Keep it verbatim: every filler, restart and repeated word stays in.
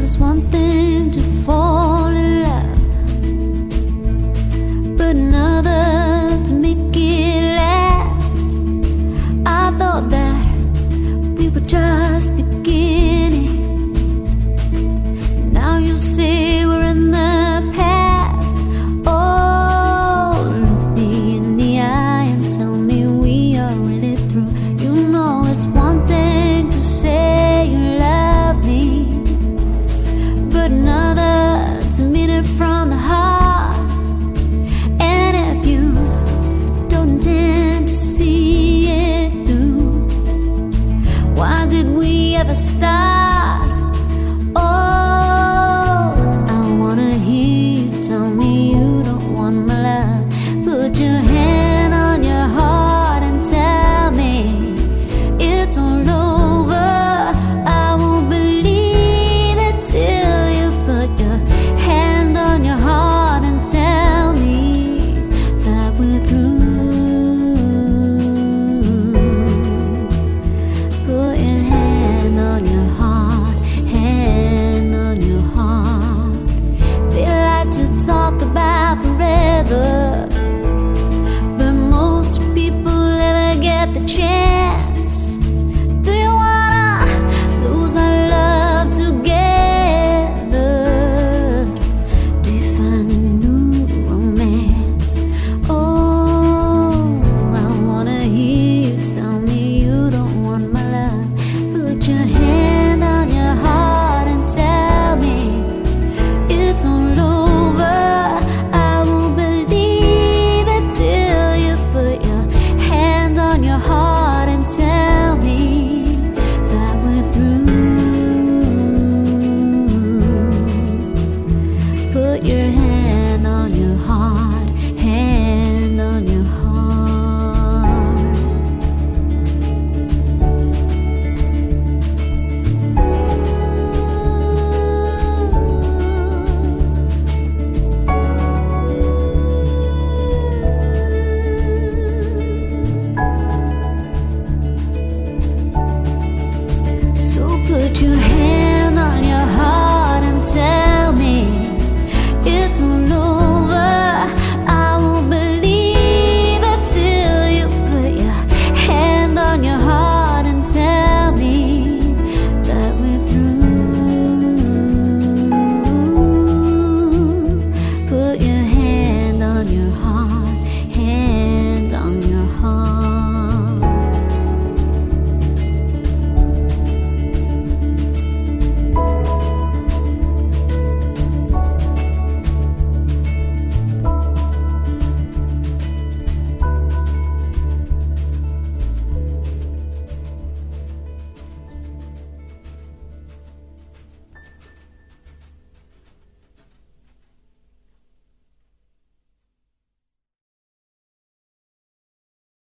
Well, it's one thing to fall in love, but another to make it last. I thought that we were just beginning. Now you say we're in the past. Oh, look me in the eye and tell me we are in it through. You know it's one thing to say you love me, but another to mean it from